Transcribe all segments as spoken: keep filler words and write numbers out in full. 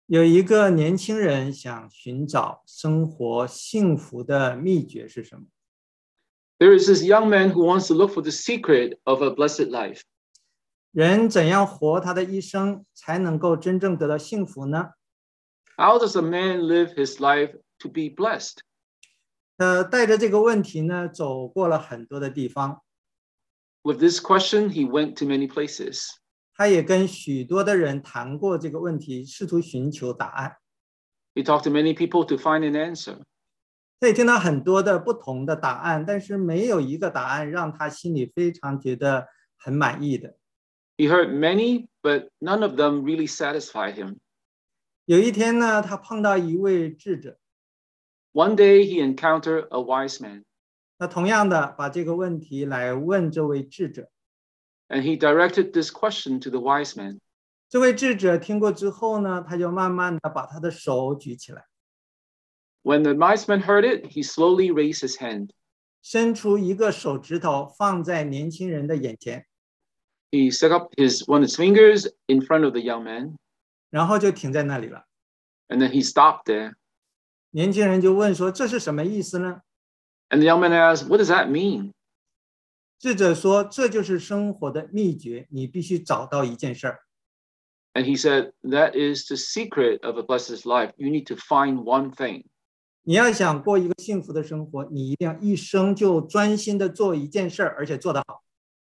有一个年轻人想寻找生活幸福的秘诀是什么？ There is this young man who wants to look for the secret of a blessed life. 人怎样活他的一生才能够真正得到幸福呢？ How does a man live his life to be blessed? 他带着这个问题呢，走过了很多的地方， With this question, he went to many places. 他也跟许多的人谈过这个问题，试图寻求答案。 He talked to many people to find an answer. 他也听到很多的不同的答案，但是没有一个答案让他心里非常觉得很满意的。 He heard many, but none of them really satisfied him. 有一天呢，他碰到一位智者， One day, he encountered a wise man, 那同样的把这个问题来问这位智者。 and he directed this question to the wise man. 这位智者听过之后呢，他就慢慢的把他的手举起来， When the wise man heard it, he slowly raised his hand. 伸出一个手指头放在年轻人的眼前， He stuck up his one of his fingers in front of the young man, 然后就停在那里了。 and then he stopped there. 年轻人就问说：“这是什么意思呢？” And the young man asked, "What does that mean?" 智者说：“这就是生活的秘诀，你必须找到一件事儿。 And he said, "That is the secret of a blessed life. You need to find one thing. 你要想过一个幸福的生活，你一定要一生就专心的做一件事儿，而且做得好。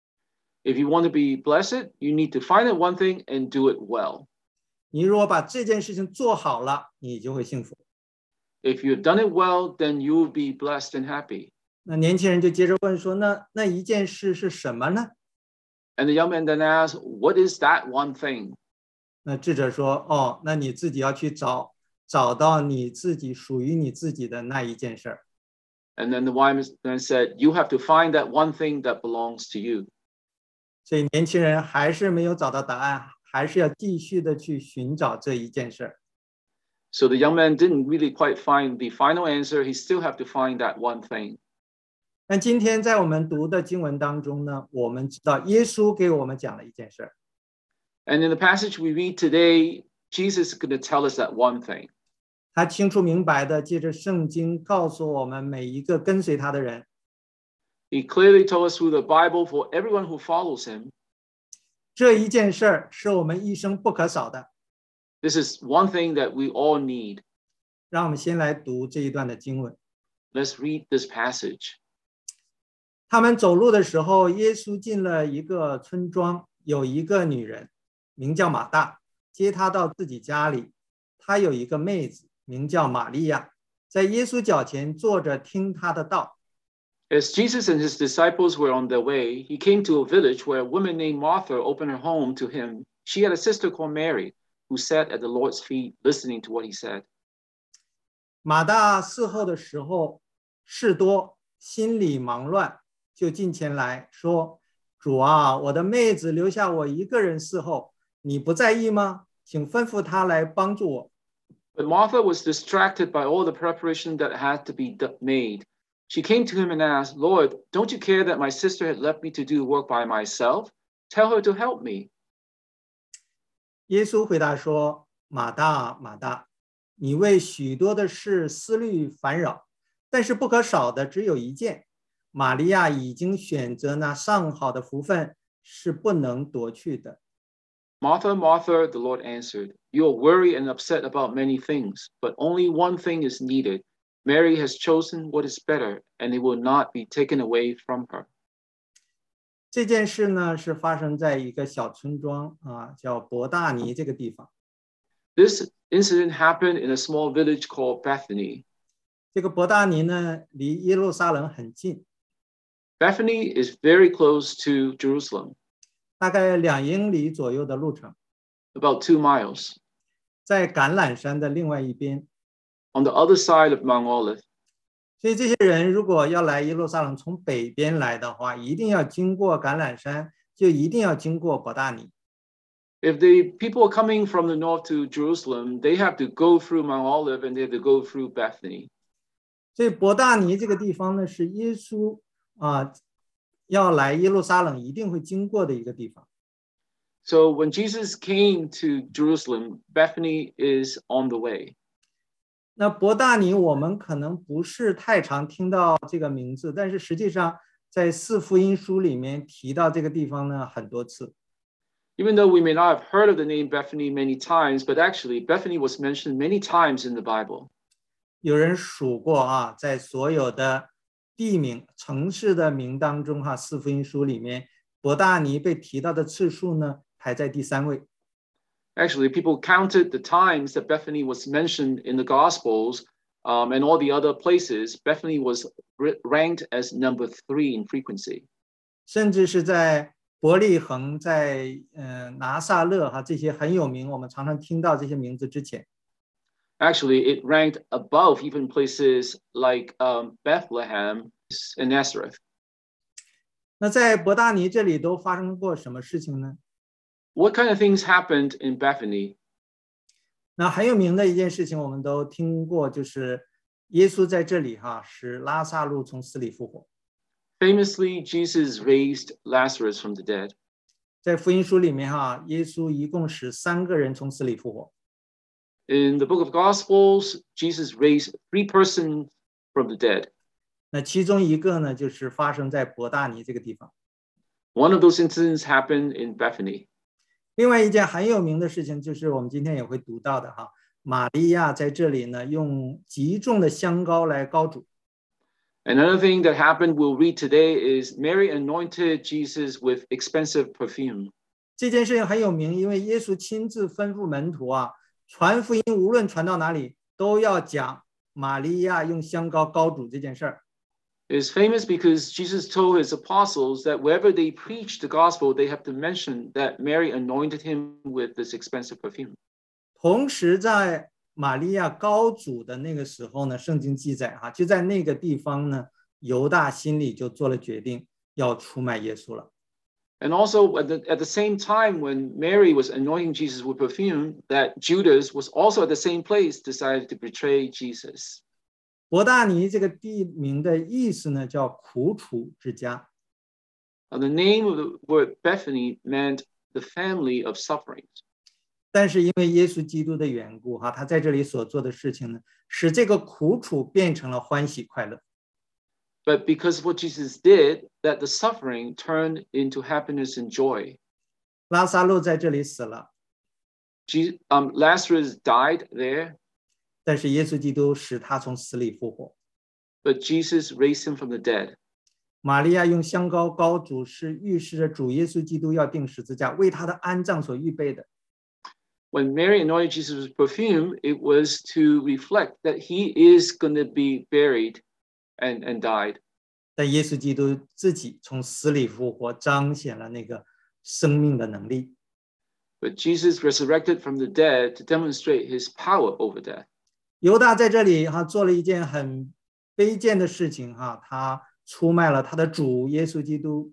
If you want to be blessed, you need to find that one thing and do it well. 你如果把这件事情做好了，你就会幸福。” If you've done it well, then you will be blessed and happy." 那年轻人就接着问说：“那那一件事是什么呢？” And the young man then asked, "What is that one thing?" 那智者说：“哦，那你自己要去找，找到你自己属于你自己的那一件事儿。” And then the wise man said, "You have to find that one thing that belongs to you." 所以年轻人还是没有找到答案，还是要继续的去寻找这一件事儿。 So the young man didn't really quite find the final answer. He still have to find that one thing. 但今天在我们读的经文当中呢，我们知道耶稣给我们讲了一件事儿。 And in the passage we read today, Jesus is going to tell us that one thing. 他清楚明白的借着圣经告诉我们每一个跟随他的人， He clearly told us through the Bible for everyone who follows him, 这一件事儿是我们一生不可少的。 this is one thing that we all need. 让我们先来读这一段的经文。 Let's read this passage. 他们走路的时候，耶稣进了一个村庄，有一个女人名叫马大，接他到自己家里。她有一个妹子名叫玛利亚，在耶稣脚前坐着听他的道。 As Jesus and his disciples were on their way, he came to a village where a woman named Martha opened her home to him. She had a sister called Mary, who sat at the Lord's feet listening to what he said. 马大伺候的时候事多，心里忙乱，就近前来说：“主啊，我的妹子留下我一个人伺候，你不在意吗？请吩咐她来帮助我。” But Martha was distracted by all the preparation that had to be made. She came to him and asked, "Lord, don't you care that my sister had left me to do work by myself? Tell her to help me." 耶稣回答说：“马大，马大，你为许多的事思虑烦扰，但是不可少的只有一件。玛利亚已经选择那上好的福分，是不能夺去的。” Martha, Martha, the Lord answered, "You are worried and upset about many things, but only one thing is needed. Mary has chosen what is better, and it will not be taken away from her." 这件事呢，是发生在一个小村庄啊，叫伯大尼这个地方。 This incident happened in a small village called Bethany. 这个伯大尼呢，离耶路撒冷很近， Bethany is very close to Jerusalem, 大概两英里左右的路程， about two miles. 在橄榄山的另外一边。 On the other side of Mount Olive. 所以这些人如果要来耶路撒冷，从北边来的话，一定要经过橄榄山，就一定要经过伯大尼。 If the people are coming from the north to Jerusalem, they have to go through Mount Olive and they have to go through Bethany. 所以伯大尼这个地方呢，是耶稣啊要来耶路撒冷一定会经过的一个地方。 So when Jesus came to Jerusalem, Bethany is on the way. 那伯大尼我们可能不是太常听到这个名字，但是实际上在四福音书里面提到这个地方呢很多次。 Even though we may not have heard of the name Bethany many times, but actually Bethany was mentioned many times in the Bible. 有人数过啊，在所有的地名、城市的名当中哈，四福音书里面伯大尼被提到的次数呢排在第三位。 Actually, people counted the times that Bethany was mentioned in the Gospels um, and all the other places. Bethany was ranked as number three in frequency. 甚至是在伯利恒、在呃拿撒勒哈这些很有名，我们常常听到这些名字之前。 Actually, it ranked above even places like um, Bethlehem and Nazareth. 那在伯大尼这里都发生过什么事情呢？ What kind of things happened in Bethany? 那很有名的一件事情，我们都听过，就是耶稣在这里哈使拉撒路从死里复活。 Famously, Jesus raised Lazarus from the dead. 在福音书里面哈，耶稣一共使三个人从死里复活。 In the book of Gospels, Jesus raised three persons from the dead. 那其中一个呢，就是发生在伯大尼这个地方。 One of those incidents happened in Bethany. 另外一件很有名的事情，就是我们今天也会读到的哈，玛利亚在这里呢，用极重的香膏来膏主。 Another thing that happened we'll read today is Mary anointed Jesus with expensive perfume. 这件事情很有名，因为耶稣亲自吩咐门徒啊，传福音无论传到哪里，都要讲玛利亚用香膏膏主这件事儿。 It's famous because Jesus told his apostles that wherever they preach the gospel, they have to mention that Mary anointed him with this expensive perfume. 同时，在玛利亚膏主的那个时候呢，圣经记载哈，就在那个地方呢，犹大心里就做了决定，要出卖耶稣了。 And also at the, at the same time when Mary was anointing Jesus with perfume, that Judas was also at the same place decided to betray Jesus. 伯大尼这个地名的意思呢，叫苦楚之家。 Now, the name of the word Bethany meant the family of sufferings. 但是因为耶稣基督的缘故哈，他在这里所做的事情呢，使这个苦楚变成了欢喜快乐。 But because of what Jesus did, that the suffering turned into happiness and joy. 拉撒路在这里死了， Jesus, um, Lazarus died there, 但是耶稣基督使他从死里复活。 but Jesus raised him from the dead. 玛利亚用香膏膏主，是预示着主耶稣基督要钉十字架，为他的安葬所预备的。 When Mary anointed Jesus with perfume, it was to reflect that he is going to be buried and, and died. 但耶稣基督自己从死里复活，彰显了那个生命的能力。 But Jesus resurrected from the dead to demonstrate his power over death. 犹大在这里哈做了一件很卑贱的事情哈，他出卖了他的主耶稣基督。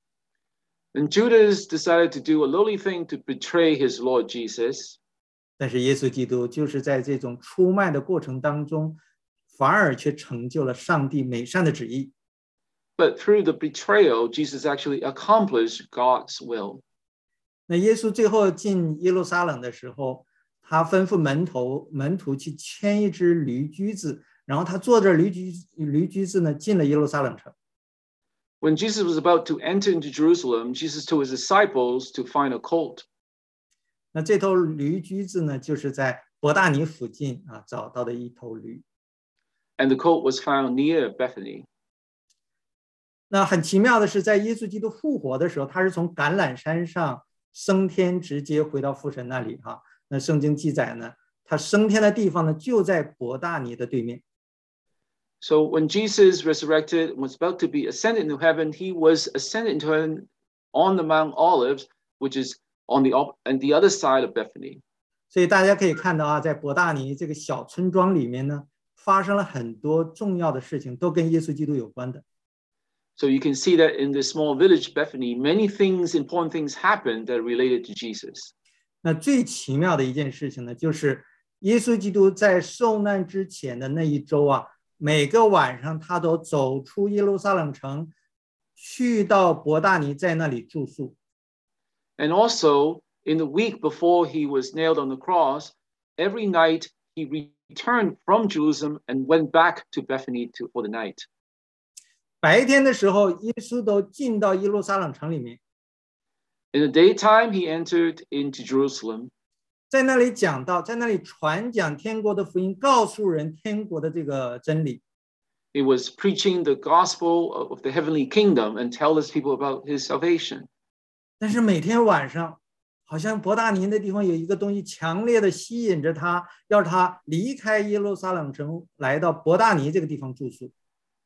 And Judas decided to do a lowly thing to betray his Lord Jesus. 但是耶稣基督就是在这种出卖的过程当中，反而却成就了上帝美善的旨意。 But through the betrayal, Jesus actually accomplished God's will. 那耶稣最后进耶路撒冷的时候，他吩咐门徒门徒去牵一只驴驹子，然后他坐着驴驹驴驹子呢进了耶路撒冷城。 When Jesus was about to enter into Jerusalem, Jesus told his disciples to find a colt. 那这头驴驹子呢，就是在伯大尼附近啊找到的一头驴。 And the colt was found near Bethany. 那很奇妙的是，在耶稣基督复活的时候，他是从橄榄山上升天，直接回到父神那里哈。那圣经记载呢，他升天的地方呢，就在伯大尼的对面。 So when Jesus resurrected and was about to be ascended into heaven, he was ascended into heaven on the Mount Olives, which is on the op- and the other side of Bethany. 所以大家可以看到啊，在伯大尼这个小村庄里面呢，发生了很多重要的事情，都跟耶稣基督有关的。 So you can see that in the small village Bethany, many things, important things happened that are related to Jesus. 那最奇妙的一件事情呢，就是耶稣基督在受难之前的那一周啊，每个晚上他都走出耶路撒冷城，去到伯大尼，在那里住宿。 And also, in the week before he was nailed on the cross, every night he returned from Jerusalem and went back to Bethany to, for the night. 白天的时候，耶稣都进到耶路撒冷城里面， In the daytime, he entered into Jerusalem. 在那里讲道，在那里传讲天国的福音，告诉人天国的这个真理。 He was preaching the gospel of the heavenly kingdom and tell his people about his salvation. 但是每天晚上，好像伯大尼那地方有一个东西强烈的吸引着他，要他离开耶路撒冷城，来到伯大尼这个地方住宿。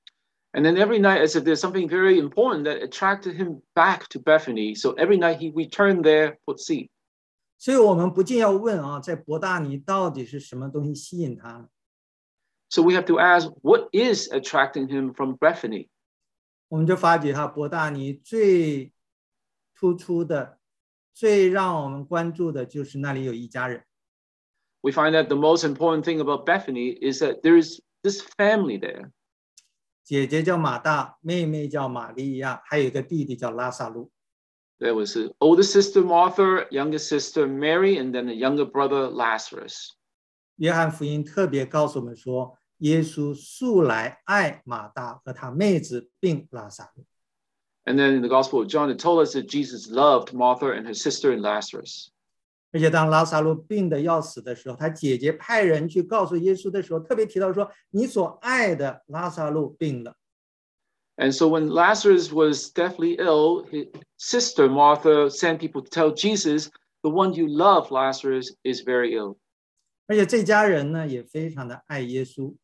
And then every night, as if there's something very important that attracted him back to Bethany. So every night he returned there for sleep. 所以我们不禁要问啊，在伯大尼到底是什么东西吸引他呢？ So we have to ask, what is attracting him from Bethany? 我们就发觉哈，伯大尼最突出的、最让我们关注的就是那里有一家人。 We find that the most important thing about Bethany is that there is this family there. 姐姐叫马大，妹妹叫玛利亚，还有一个弟弟叫拉萨路。 There was his older sister Martha, younger sister Mary, and then a younger brother Lazarus. 约翰福音特别告诉我们说，耶稣素来爱马大和他妹子并拉萨路。 And then in the Gospel of John, it told us that Jesus loved Martha and her sister and Lazarus. 而且当拉萨路病得要死的时候，他姐姐派人去告诉耶稣的时候，特别提到说：“你所爱的拉萨路病了。” And so when Lazarus was deathly ill, his sister Martha sent people to tell Jesus, the one you love, Lazarus, is very ill. 而且这家人呢，也非常的爱耶稣。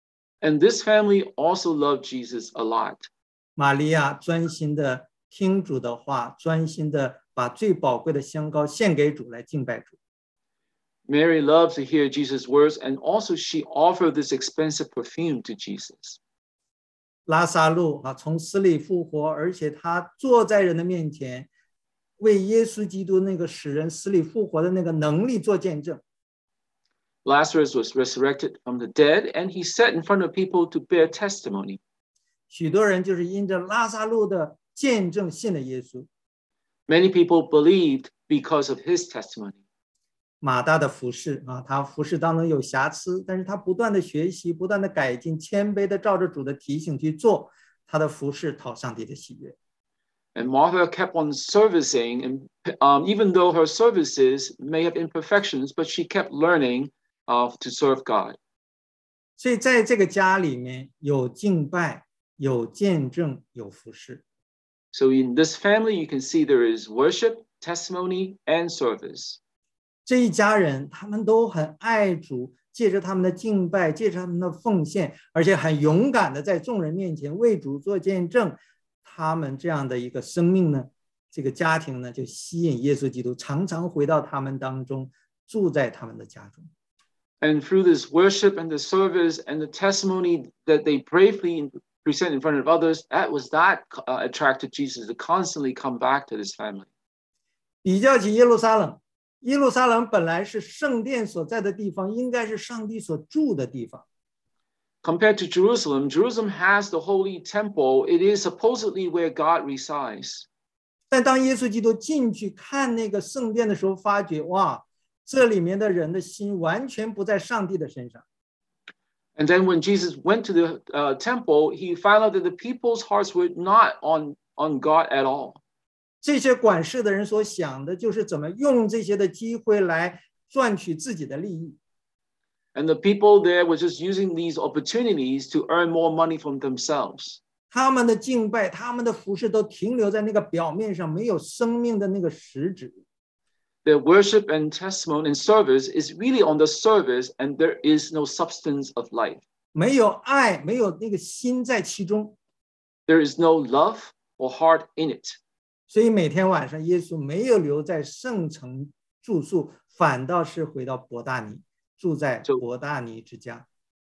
And this family also loved Jesus a lot. 玛利亚专心的听主的话，专心的把最宝贵的香膏献给主来敬拜主。 Mary loved to hear Jesus' words, and also she offered this expensive perfume to Jesus. 拉萨路啊，从死里复活，而且他坐在人的面前，为耶稣基督那个使人死里复活的那个能力做见证。 Lazarus was resurrected from the dead, and he sat in front of people to bear testimony. 许多人就是因着拉萨路的见证信了耶稣。 Many people believed because of his testimony. 马大的服侍啊，他服侍当中有瑕疵，但是他不断的学习，不断的改进，谦卑的照着主的提醒去做，他的服侍讨上帝的喜悦。 And Martha kept on servicing, and um, even though her services may have imperfections, but she kept learning uh, to serve God. 所以在这个家里面有敬拜，有见证，有服侍。 So in this family, you can see there is worship, testimony, and service. 这一家人他们都很爱主，借着他们的敬拜，借着他们的奉献，而且很勇敢的在众人面前为主做见证。他们这样的一个生命呢，这个家庭呢，就吸引耶稣基督常常回到他们当中，住在他们的家中。 And through this worship and the service and the testimony that they bravely present in front of others, that was that uh, attracted Jesus to constantly come back to this family. 比较起耶路撒冷，耶路撒冷本来是圣殿所在的地方，应该是上帝所住的地方。 Compared to Jerusalem, Jerusalem has the holy temple. It is supposedly where God resides. 但当耶稣基督进去看那个圣殿的时候，发觉哇，这里面的人的心完全不在上帝的身上。 And then when Jesus went to the uh, temple, he found out that the people's hearts were not on, on God at all. 这些管事的人所想的就是怎么用这些的机会来赚取自己的利益。 And the people there were just using these opportunities to earn more money from themselves. 他们的敬拜，他们的服饰都停留在那个表面上，没有生命的那个实质。 Their worship and testimony and service is really on the service, and there is no substance of life. 没有爱，没有那个心在其中。 There is no love or heart in it. 所以每天晚上，耶稣没有留在圣城住宿，反倒是回到伯大尼，住在伯大尼之家。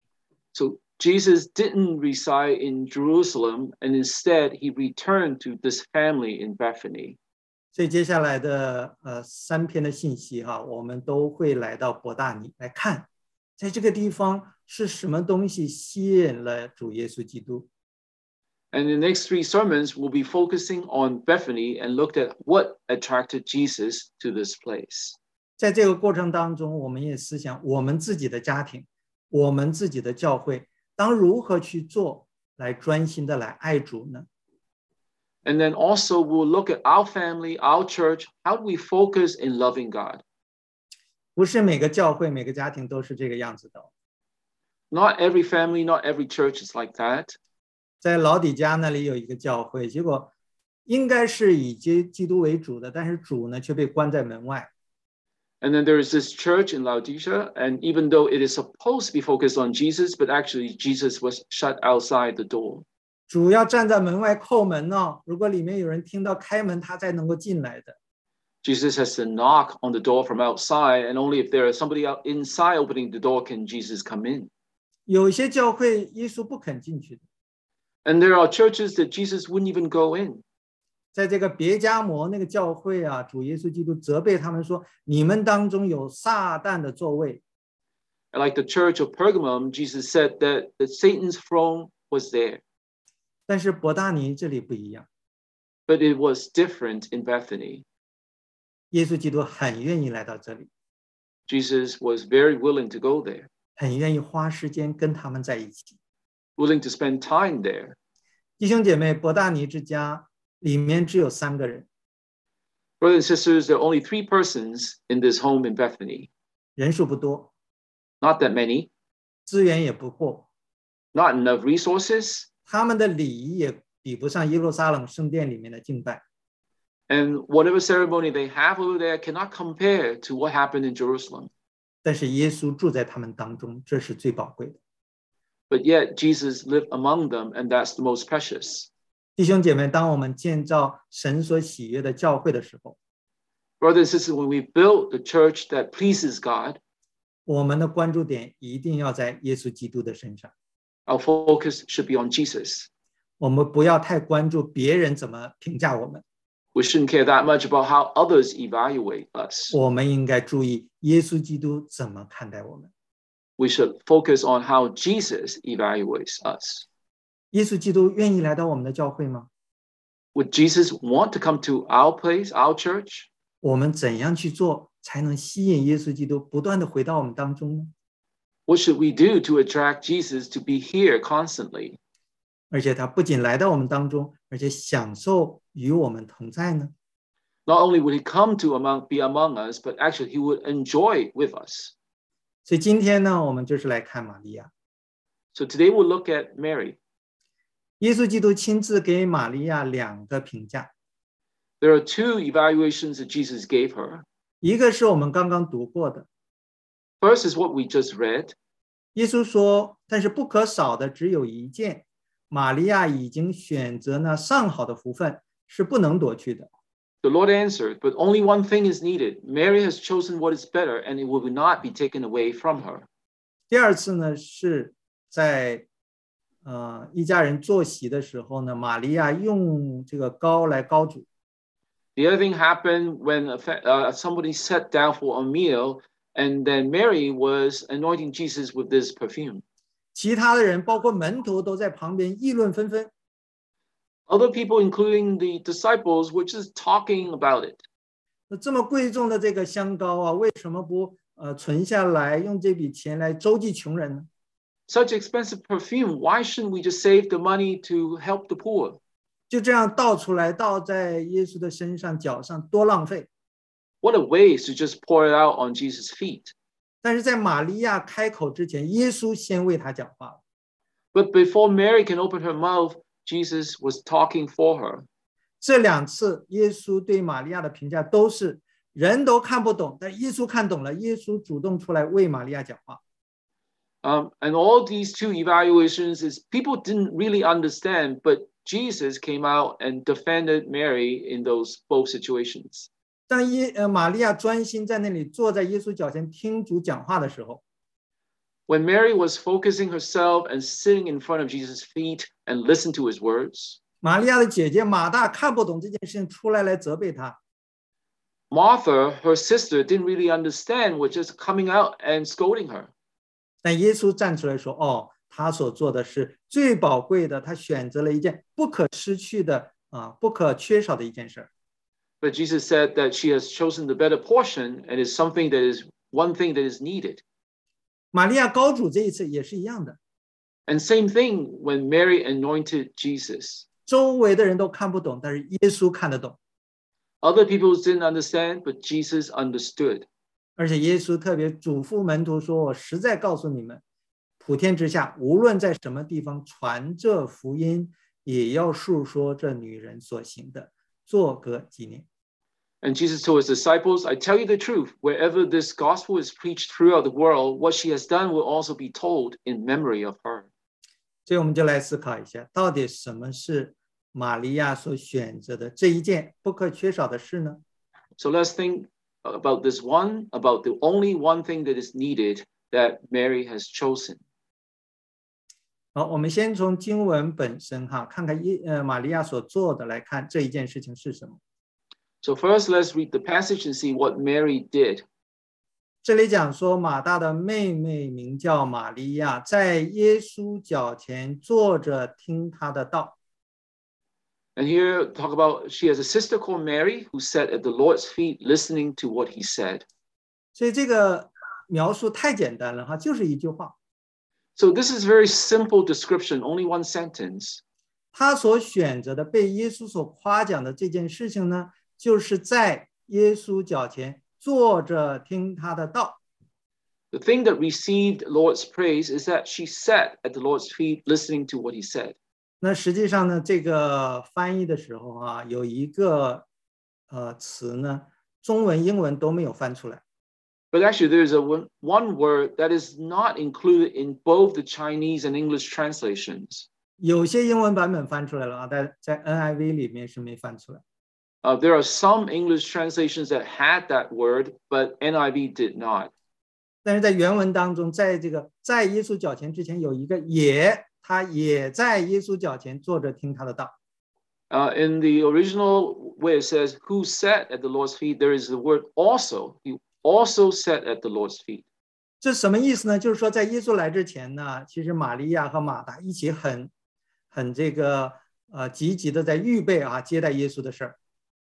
So Jesus didn't reside in Jerusalem, and instead he returned to this family in Bethany. 所以接下来的呃三篇的信息哈，我们都会来到伯大尼来看，在这个地方是什么东西吸引了主耶稣基督。 And the next three sermons will be focusing on Bethany and looked at what attracted Jesus to this place. 在这个过程当中，我们也思想我们自己的家庭，我们自己的教会，当如何去做，来专心的来爱主呢？ And then also we'll look at our family, our church, how do we focus in loving God? 不是每个教会、每个家庭都是这个样子的。 Not every family, not every church is like that. 在老底嘉那里有一个教会，结果应该是以基基督为主的，但是主呢却被关在门外。 And then there is this church in Laodicea, and even though it is supposed to be focused on Jesus, but actually Jesus was shut outside the door. 主要站在门外叩门呢，如果里面有人听到开门，他才能够进来的。 Jesus has to knock on the door from outside, and only if there is somebody out inside opening the door can Jesus come in. 有些教会耶稣不肯进去的。 And there are churches that Jesus wouldn't even go in. 在这个别迦摩那个教会啊，主耶稣基督责备他们说：“你们当中有撒旦的座位。” And like the church of Pergamum, Jesus said that, that Satan's throne was there. 但是伯大尼这里不一样。 But it was different in Bethany. 耶稣基督很愿意来到这里。 Jesus was very willing to go there. 很愿意花时间跟他们在一起。 Willing to spend time there. 弟兄姐妹，伯大尼之家里面只有三个人。 Brothers and sisters, there are only three persons in this home in Bethany. 人数不多。 Not that many. 资源也不够。 Not enough resources. 他们的礼仪也比不上耶路撒冷圣殿里面的敬拜。 And whatever ceremony they have over there cannot compare to what happened in Jerusalem. 但是耶稣住在他们当中，这是最宝贵的。 But yet Jesus lived among them, and that's the most precious. 弟兄姐妹，当我们建造神所喜悦的教会的时候， Brothers and sisters, when we build the church that pleases God, 我们的关注点一定要在耶稣基督的身上。 our focus should be on Jesus. 我们不要太关注别人怎么评价我们， We shouldn't care that much about how others evaluate us. 我们应该注意耶稣基督怎么看待我们。 We should focus on how Jesus evaluates us. 耶稣基督愿意来到我们的教会吗？ Would Jesus want to come to our place, our church? 我们怎样去做才能吸引耶稣基督不断的回到我们当中呢？ What should we do to attract Jesus to be here constantly? 而且他不仅来到我们当中，而且享受与我们同在呢？ Not only would he come to among, be among us, but actually he would enjoy with us. 所以今天呢，我们就是来看玛利亚。 So today we'll look at Mary. 耶稣基督亲自给玛利亚两个评价， There are two evaluations that Jesus gave her. 一个是我们刚刚读过的， First is what we just read. 耶稣说：“但是不可少的只有一件，玛利亚已经选择那上好的福分，是不能夺去的。” The Lord answered, but only one thing is needed. Mary has chosen what is better, and it will not be taken away from her. 第二次呢，是在呃一家人坐席的时候呢，玛利亚用这个膏来膏主。 The other thing happened when uh, somebody sat down for a meal, and then Mary was anointing Jesus with this perfume. 其他的人，包括门徒，都在旁边议论纷纷。 Other people, including the disciples, were just talking about it. 那这么贵重的这个香膏啊，为什么不呃存下来，用这笔钱来周济穷人呢？ Such expensive perfume, why shouldn't we just save the money to help the poor? 就这样倒出来，倒在耶稣的身上、脚上，多浪费！ What a waste to just pour it out on Jesus' feet. 但是在玛利亚开口之前，耶稣先为他讲话了。 But before Mary can open her mouth, Jesus was talking for her. 这两次耶稣对玛利亚的评价都是人都看不懂，但耶稣看懂了，耶稣主动出来为玛利亚讲话。 Um, and all these two evaluations is people didn't really understand, but Jesus came out and defended Mary in those both situations. 当耶呃玛利亚专心在那里坐在耶稣脚前听主讲话的时候， When Mary was focusing herself and sitting in front of Jesus' feet and listened to his words, 玛利亚的姐姐马大看不懂这件事情，出来来责备她。 Martha, her sister, didn't really understand, was just coming out and scolding her. 但耶稣站出来说：“哦， 他所做的是最宝贵的，他选择了一件不可失去的啊，不可缺少的一件事。 But Jesus said that she has chosen the better portion and is something that is one thing that is needed. 玛利亚高主这一次也是一样的。 And same thing when Mary anointed Jesus. 周围的人都看不懂，但是耶稣看得懂。 Other people didn't understand, but Jesus understood. 而且耶稣特别嘱咐门徒说：“我实在告诉你们，普天之下，无论在什么地方传这福音，也要述说这女人所行的，做个纪念。” And Jesus told his disciples, I tell you the truth, wherever this gospel is preached throughout the world, what she has done will also be told in memory of her. 所以我们就来思考一下，到底什么是玛利亚所选择的这一件不可缺少的事呢？ So let's think about this one, about the only one thing that is needed that Mary has chosen. 好，我们先从经文本身哈，看看耶呃玛利亚所做的来看这一件事情是什么。 So first, let's read the passage and see what Mary did. 这里讲说，马大的妹妹名叫玛利亚，在耶稣脚前坐着听他的道。 And here talk about she has a sister called Mary who sat at the Lord's feet listening to what he said. 所以这个描述太简单了哈，就是一句话。 So this is very simple description, only one sentence. 他所选择的被耶稣所夸奖的这件事情呢，就是在耶稣脚前坐着听他的道。 The thing that received Lord's praise is that she sat at the Lord's feet listening to what he said. 那实际上呢，这个翻译的时候啊，有一个呃词呢，中文、英文都没有翻出来。 But actually, there's a one, one word that is not included in both the Chinese and English translations. 有些英文版本翻出来了啊，但在 N I V 里面是没翻出来。 Uh, there are some English translations that had that word, but N I V did not. 但是在原文当中，在这个在耶稣脚前之前有一个也，他也在耶稣脚前坐着听他的道。 Uh, in the original where it says, who sat at the Lord's feet, there is the word also. He also sat at the Lord's feet. 这什么意思呢？就是说，在耶稣来之前呢，其实玛利亚和马大一起很很这个呃积极的在预备啊接待耶稣的事儿。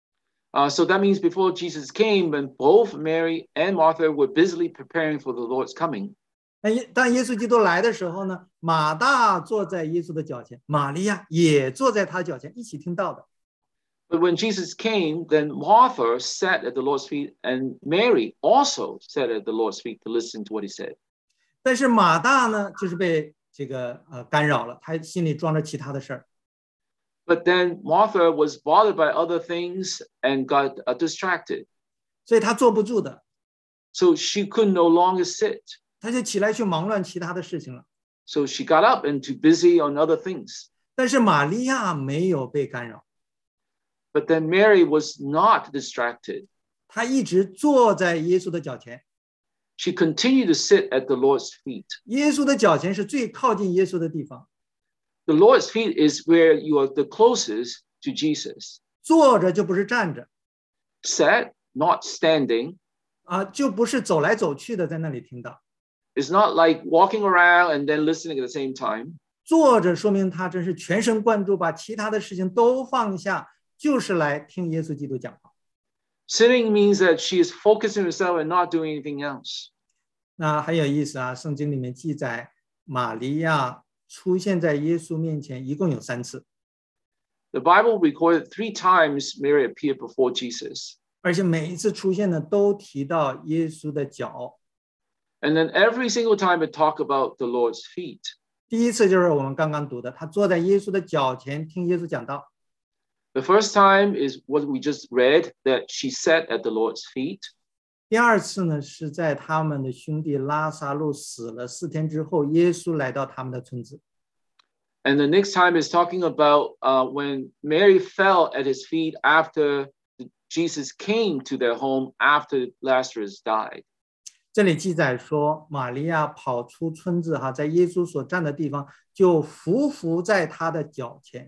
Uh, so that means before Jesus came, when both Mary and Martha were busily preparing for the Lord's coming. 那当耶稣基督来的时候呢，马大坐在耶稣的脚前，玛利亚也坐在他脚前，一起听道的。 But when Jesus came, then Martha sat at the Lord's feet, and Mary also sat at the Lord's feet to listen to what he said. 但是马大呢，就是被这个呃干扰了，他心里装着其他的事儿。 But then Martha was bothered by other things and got uh, distracted. 所以他坐不住的， So she could no longer sit. 他就起来去忙乱其他的事情了。 So she got up and too busy on other things. 但是玛利亚没有被干扰， But then Mary was not distracted. 她一直坐在耶稣的脚前。 She continued to sit at the Lord's feet. 耶稣的脚前是最靠近耶稣的地方， The Lord's feet is where you are the closest to Jesus. 坐着就不是站着 Sat, not standing. 啊，就不是走来走去的在那里听到。 It's not like walking around and then listening at the same time. 坐着说明他真是全神贯注，把其他的事情都放下，就是来听耶稣基督讲话。 Sitting means that she is focusing herself and not doing anything else. 那很有意思啊，圣经里面记载，玛利亚出现在耶稣面前一共有三次， The Bible recorded three times Mary appeared before Jesus. 而且每一次出现呢，都提到耶稣的脚。 And then every single time it talked about the Lord's feet. 第一次就是我们刚刚读的，他坐在耶稣的脚前听耶稣讲道。 The first time is what we just read, that she sat at the Lord's feet. 第二次呢，是在他们的兄弟拉撒路死了四天之后，耶稣来到他们的村子。 And the next time is talking about uh, when Mary fell at his feet after Jesus came to their home after Lazarus died. 这里记载说，玛利亚跑出村子哈，在耶稣所站的地方，就伏伏在他的脚前。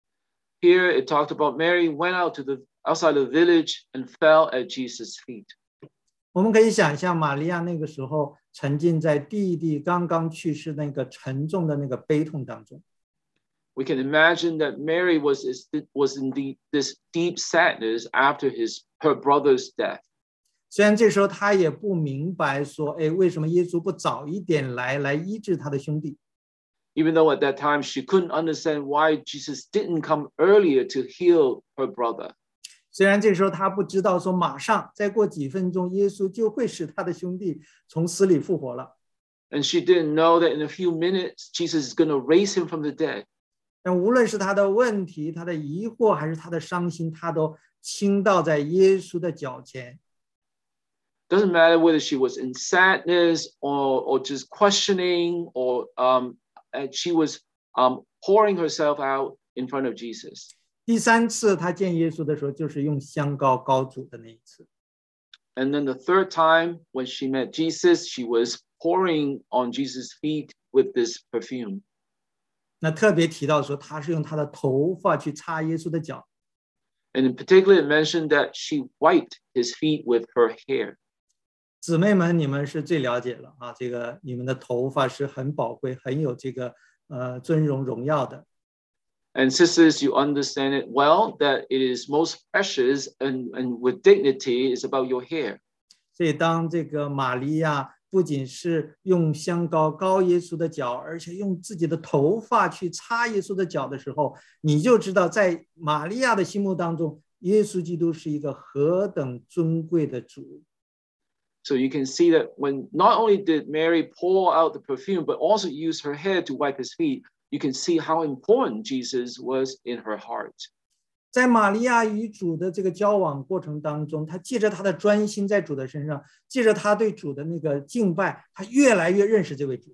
Here it talked about Mary went out to the outside of the village and fell at Jesus' feet. 我们可以想象，玛利亚那个时候沉浸在弟弟刚刚去世那个沉重的那个悲痛当中。 We can imagine that Mary was, was in the, this deep sadness after his, her brother's death. 虽然这时候他也不明白说，哎，为什么耶稣不早一点来来医治他的兄弟？ Even though at that time she couldn't understand why Jesus didn't come earlier to heal her brother. 虽然这时候他不知道说马上再过几分钟耶稣就会使他的兄弟从死里复活了。 And she didn't know that in a few minutes Jesus is going to raise him from the dead. 但无论是他的问题、他的疑惑还是他的伤心，他都倾倒在耶稣的脚前。 Doesn't matter whether she was in sadness or, or just questioning or um, and she was um, pouring herself out in front of Jesus. 第三次他见耶稣的时候，就是用香膏膏主的那一次。 And then the third time when she met Jesus, she was pouring on Jesus' feet with this perfume. 那特别提到说，他是用他的头发去擦耶稣的脚。 And in particular, it mentioned that she wiped his feet with her hair. 姊妹们，你们是最了解了啊，这个你们的头发是很宝贵、很有这个呃尊荣荣耀的。 And sisters, you understand it well that it is most precious and, and with dignity is about your hair. 所以当这个玛利亚不仅是用香膏膏耶稣的脚，而且用自己的头发去擦耶稣的脚的时候，你就知道在玛利亚的心目当中，耶稣基督是一个何等尊贵的主。 So you can see that when not only did Mary pour out the perfume, but also use her hair to wipe his feet, you can see how important Jesus was in her heart. 在玛利亚与主的这个交往过程当中，她借着她的专心在主的身上，借着她对主的那个敬拜，她越来越认识这位主。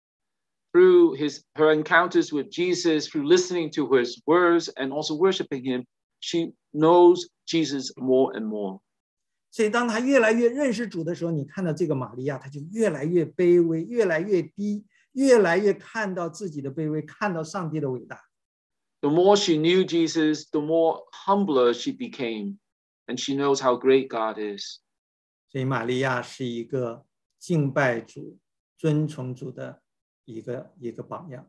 Through his her encounters with Jesus, through listening to his words and also worshiping him, she knows Jesus more and more. 所以当她越来越认识主的时候，你看到这个玛利亚，她就越来越卑微，越来越低，越来越看到自己的卑微，看到上帝的伟大。 The more she knew Jesus, the more humbler she became, and she knows how great God is. 所以玛利亚是一个敬拜主、尊崇主的一个一个榜样。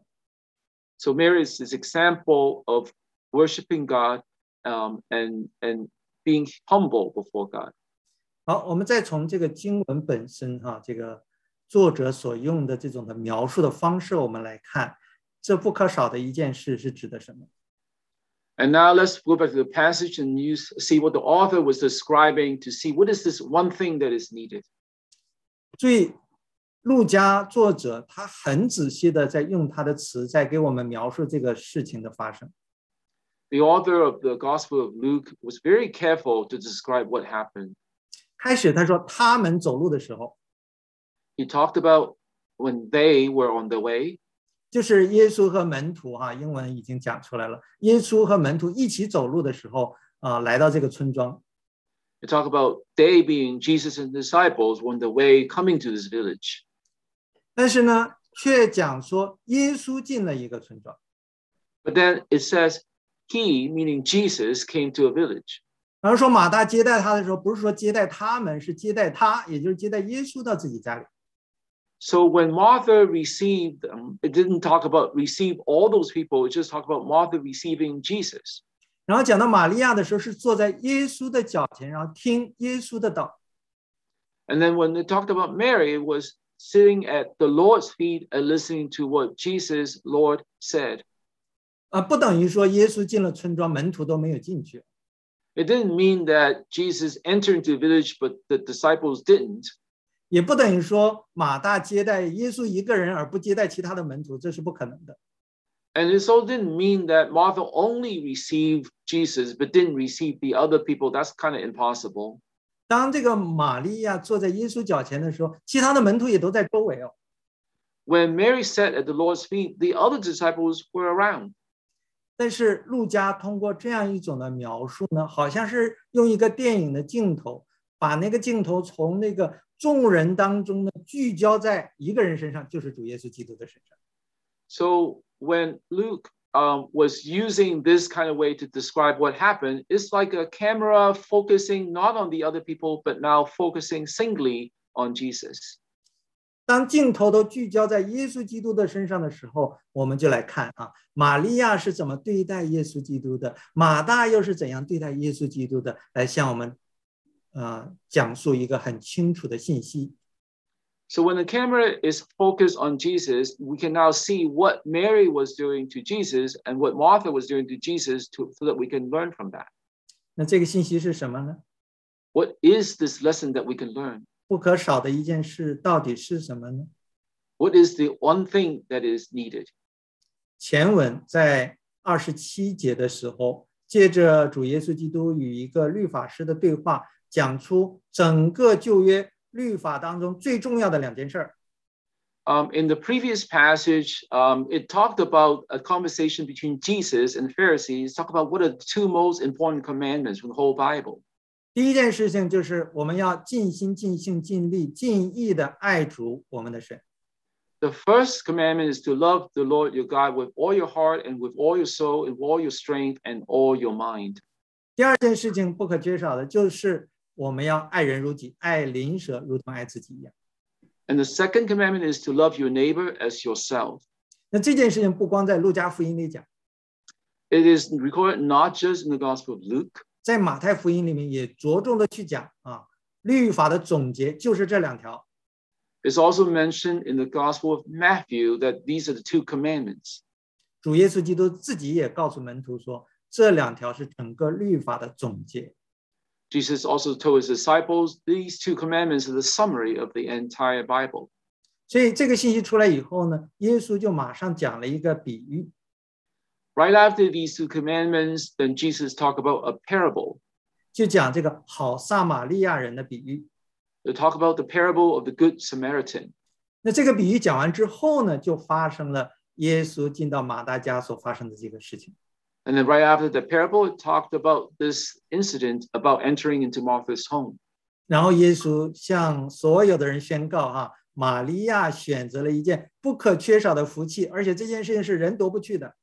So Mary is this example of worshiping God um, and, and being humble before God. 好，我们再从这个经文本身哈、啊，这个作者所用的这种的描述的方式，我们来看，这不可少的一件事是指的什么？ And now let's go back to the passage and use, see what the author was describing to see what is this one thing that is needed. 注意，路加作者他很仔细的在用他的词，在给我们描述这个事情的发生。 The author of the Gospel of Luke was very careful to describe what happened. 开始他说他们走路的时候， He talked about when they were on the way. 就是耶稣和门徒哈、啊，英文已经讲出来了。耶稣和门徒一起走路的时候啊，来到这个村庄。 He talked about they being Jesus and disciples on the way coming to this village. 但是呢，却讲说耶稣进了一个村庄。 But then it says he, meaning Jesus, came to a village. 然后说马大接待他的时候，不是说接待他们，是接待他，也就是接待耶稣到自己家里。 So when Martha received them, it didn't talk about receive all those people. It just talked about Martha receiving Jesus. 然后讲到玛利亚的时候，是坐在耶稣的脚前，然后听耶稣的道。 And then when they talked about Mary, it was sitting at the Lord's feet and listening to what Jesus, Lord, said. 啊，不等于说耶稣进了村庄，门徒都没有进去。 It didn't mean that Jesus entered into the village, but the disciples didn't. 也不等于说马大接待耶稣一个人而不接待其他的门徒，这是不可能的。 And it also didn't mean that Martha only received Jesus, but didn't receive the other people. That's kind of impossible. 当这个玛利亚坐在耶稣脚前的时候，其他的门徒也都在周围哦。 When Mary sat at the Lord's feet, the other disciples were around. 但是路加通过这样一种的描述呢，好像是用一个电影的镜头，把那个镜头从那个众人当中呢聚焦在一个人身上，就是主耶稣基督的身上。 So when Luke um, was using this kind of way to describe what happened, it's like a camera focusing not on the other people, but now focusing singly on Jesus. 当镜头都聚焦在耶稣基督的身上的时候，我们就来看啊，玛利亚是怎么对待耶稣基督的，马大又是怎样对待耶稣基督的，来向我们呃讲述一个很清楚的信息。 So when the camera is focused on Jesus, we can now see what Mary was doing to Jesus and what Martha was doing to Jesus to, so that we can learn from that. 那这个信息是什么呢？ What is this lesson that we can learn? 不可少的一件事到底是什么呢？ What is the one thing that is needed? 前文在二十七节的时候，借着主耶稣基督与一个律法师的对话，讲出整个旧约律法当中最重要的两件事儿。 Um, in the previous passage, um, it talked about a conversation between Jesus and the Pharisees, talk about what are the two most important commandments from the whole Bible. 第一件事情就是我们要尽心尽性尽力尽意的爱主我们的神。 The first commandment is to love the Lord your God with all your heart and with all your soul and all your strength and all your mind. 第二件事情不可缺少的就是我们要爱人如己，爱邻舍如同爱自己一样。 And the second commandment is to love your neighbor as yourself. 那这件事情不光在路加福音里讲， It is recorded not just in the Gospel of Luke, 在马太福音里面也着重的去讲啊，律法的总结就是这两条。 it's also mentioned in the Gospel of Matthew that these are the two commandments. 主耶稣基督自己也告诉门徒说，这两条是整个律法的总结。 Jesus also told his disciples these two commandments are the summary of the entire Bible. 所以这个信息出来以后呢，耶稣就马上讲了一个比喻。 Right after these two commandments, then Jesus talked about a parable. 就讲这个好撒玛利亚人的比喻。 To talk about the parable of the Good Samaritan. 那这个比喻讲完之后呢，就发生了耶稣进到马大家所发生的这个事情。 And then right after the parable, it talked about this incident about entering into Martha's home. 然后耶稣向所有的人宣告哈、啊，玛利亚选择了一件不可缺少的福气，而且这件事情是人夺不去的。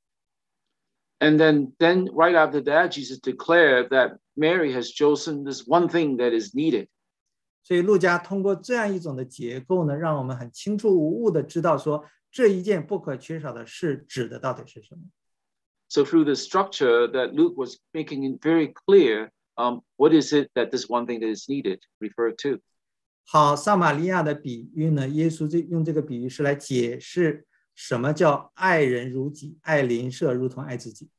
And then, then right after that, Jesus declared that Mary has chosen this one thing that is needed. 所以路加通过这样一种的结构呢，让我们很清楚无误的知道说，这一件不可缺少的事指的到底是什么。 So through the structure that Luke was making it very clear, um, what is it that this one thing that is needed referred to? 好，撒玛利亚的比喻呢，耶稣这用这个比喻是来解释什么叫爱人如己，爱邻舍如同爱自己。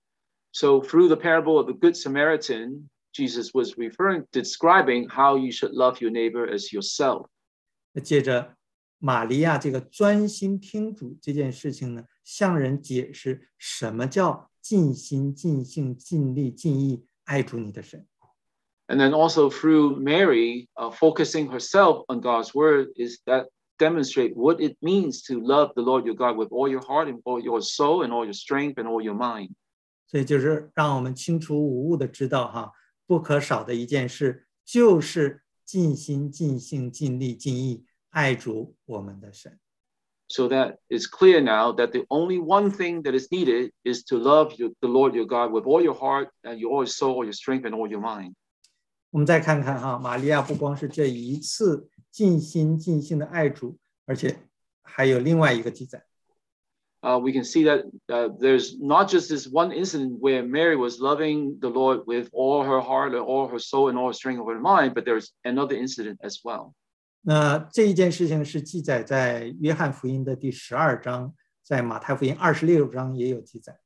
So through the parable of the Good Samaritan, Jesus was referring, describing how you should love your neighbor as yourself. 那接着玛利亚这个专心听主这件事情呢，向人解释什么叫尽心尽性尽力尽意爱主你的神。 And then also through Mary uh, focusing herself on God's word is that demonstrate what it means to love the Lord your God with all your heart and all your soul and all your strength and all your mind. 所以就是让我们清楚无误的知道哈，不可少的一件事就是尽心尽性尽力尽意爱主我们的神。 So that it's clear now that the only one thing that is needed is to love your, the Lord your God with all your heart and your, all your soul, all your strength and all your mind. 我们再看看哈，玛利亚不光是这一次尽心尽性的爱主，而且还有另外一个记载。 Uh, we can see that uh, there's not just this one incident where Mary was loving the Lord with all her heart, all her soul, and all her strength of her mind, but there's another incident as well. 那这一件事情是记载在约翰福音的第十二章，在马太福音二十六章也有记载。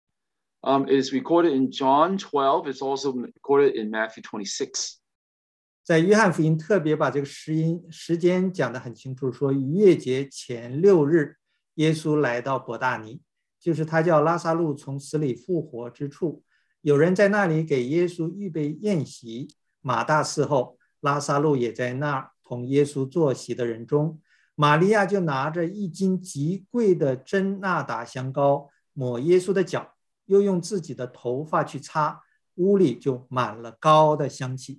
Um, it is recorded in John twelve. It's also recorded in Matthew twenty-six. 在约翰福音特别把这个时因时间讲得很清楚，说逾越节前六日，耶稣来到伯大尼，就是他叫拉撒路从死里复活之处。有人在那里给耶稣预备宴席，马大伺候，拉撒路也在那儿同耶稣坐席的人中。玛利亚就拿着一斤极贵的真纳达香膏，抹耶稣的脚，又用自己的头发去擦，屋里就满了膏的香气。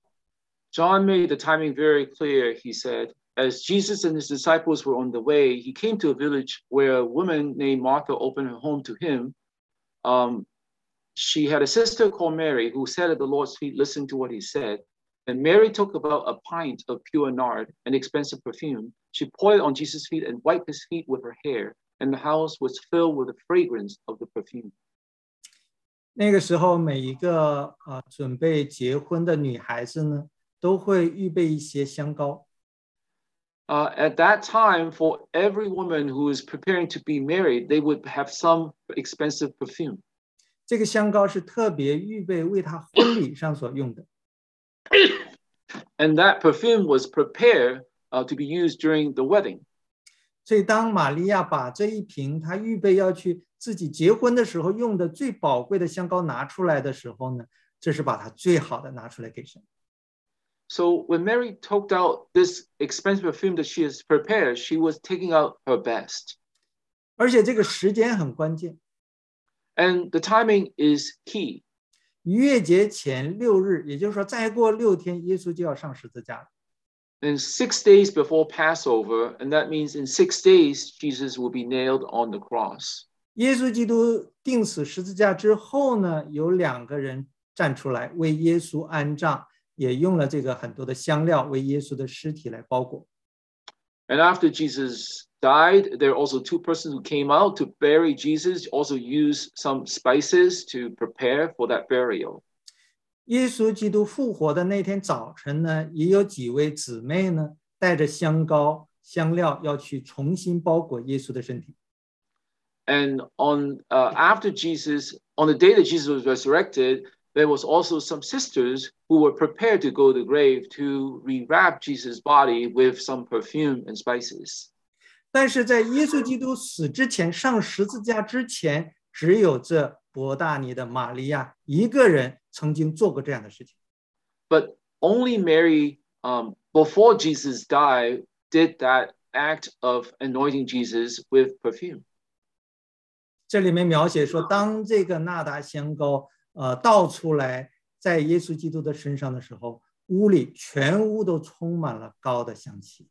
John made the timing very clear. He said, as Jesus and his disciples were on the way, he came to a village where a woman named Martha opened her home to him. Um, she had a sister called Mary who sat at the Lord's feet listening to what he said. And Mary took about a pint of pure nard, an expensive perfume. She poured it on Jesus' feet and wiped his feet with her hair, and the house was filled with the fragrance of the perfume. 那个时候，每一个呃准备结婚的女孩子呢，都会预备一些香膏。 Uh, at that time, for every woman who is preparing to be married, they would have some expensive perfume. 这个香膏是特别预备为她婚礼上所用的。 And that perfume was prepared uh, to be used during the wedding. 所以，当玛利亚把这一瓶她预备要去自己结婚的时候用的最宝贵的香膏拿出来的时候呢，这是把她最好的拿出来给神。 So when Mary took out this expensive perfume that she has prepared, she was taking out her best. 而且这个时间很关键。 And the timing is key. 逾越节前六日，也就是说，再过六天，耶稣就要上十字架了。 And six days before Passover, and that means in six days, Jesus will be nailed on the cross. 耶稣基督钉死十字架之后呢，有两个人站出来为耶稣安葬，也用了这个很多的香料为耶稣的尸体来包裹。 And after Jesus died, there are also two persons who came out to bury Jesus, also used some spices to prepare for that burial. 耶稣基督复活的那天早晨呢，也有几位姊妹呢，带着香膏、香料要去重新包裹耶稣的身体。 And on uh, after Jesus, on the day that Jesus was resurrected, there was also some sisters who were prepared to go to the grave to rewrap Jesus' body with some perfume and spices. 但是在耶稣基督死之前，上十字架之前，只有这伯大尼的玛利亚一个人曾经做过这样的事情。 But only Mary, um, before Jesus died, did that act of anointing Jesus with perfume. 这里面描写说，当这个纳达香膏呃倒出来在耶稣基督的身上的时候，屋里全屋都充满了膏的香气。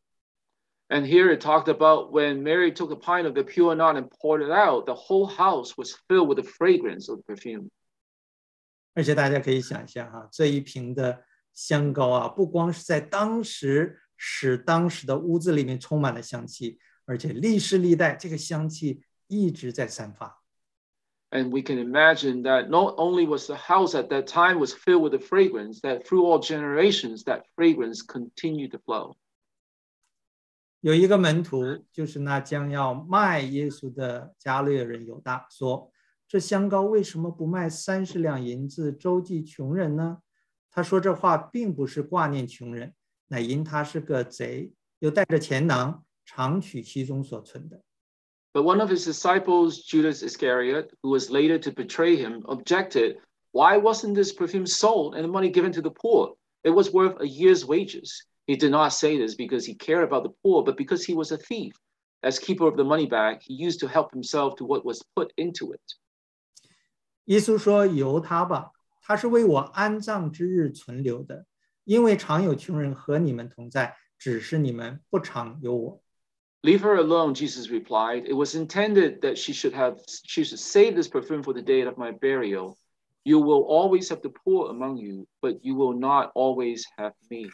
And here it talked about when Mary took a pint of the pure nard and poured it out, the whole house was filled with the fragrance of the perfume. 而且大家可以想象哈，这一瓶的香膏啊，不光是在当时使当时的屋子里面充满了香气，而且历世历代这个香气一直在散发。 And we can imagine that not only was the house at that time was filled with the fragrance, that through all generations, that fragrance continued to flow. 有一个门徒，就是那将要卖耶稣的加略人犹大，说：“这香膏为什么不卖三十两银子周济穷人呢？”他说这话并不是挂念穷人，乃因他是个贼，又带着钱囊，常取其中所存的。 But one of his disciples, Judas Iscariot, who was later to betray him, objected, "Why wasn't this perfume sold and the money given to the poor? It was worth a year's wages." He did not say this because he cared about the poor, but because he was a thief. As keeper of the money bag, he used to help himself to what was put into it. 耶稣说：“由他吧，他是为我安葬之日存留的，因为常有穷人和你们同在，只是你们不常有我。” Leave her alone, Jesus replied. It was intended that she should have she should save this perfume for the day of my burial. You will always have the poor among you, but you will not always have me.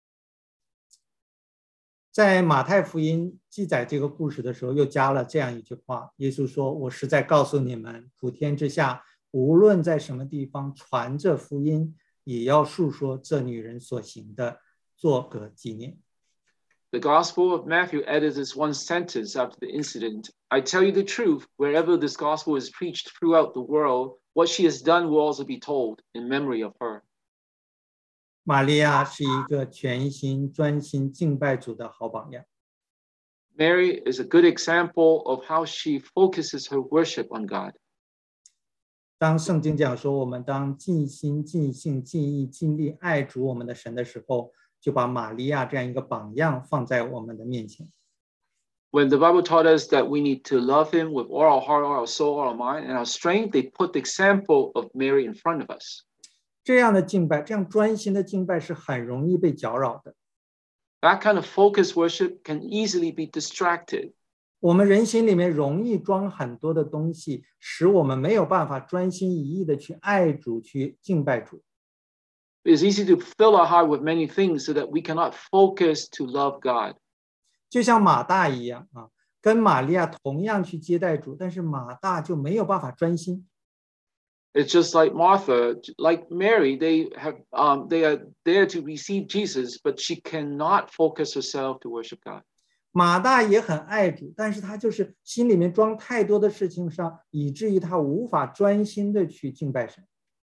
在马太福音记载这个故事的时候，又加了这样一句话：耶稣说：“我实在告诉你们，普天之下，无论在什么地方传这福音，也要述说这女人所行的，做个纪念。” The Gospel of Matthew added this one sentence after the incident. I tell you the truth, wherever this gospel is preached throughout the world, what she has done will also be told in memory of her. 玛利亚是一个全心专心敬拜主的好榜样。 Mary is a good example of how she focuses her worship on God. 当圣经讲说我们当尽心尽性尽意尽力爱主我们的神的时候，就把玛利亚这样一个榜样放在我们的面前。 When the Bible taught us that we need to love him with all our heart, all our soul, all our mind, and our strength, they put the example of Mary in front of us. 这样的敬拜，这样专心的敬拜是很容易被搅扰的。 That kind of focused worship can easily be distracted. 我们人心里面容易装很多的东西，使我们没有办法专心一意的去爱主，去敬拜主。 It's easy to fill our heart with many things so that we cannot focus to love God. 就像马大一样啊，跟玛利亚同样去接待主，但是马大就没有办法专心。 It's just like Martha, like Mary, they have um, they are there to receive Jesus, but she cannot focus herself to worship God. 马大也很爱主，但是他就是心里面装太多的事情上，以至于他无法专心的去敬拜神。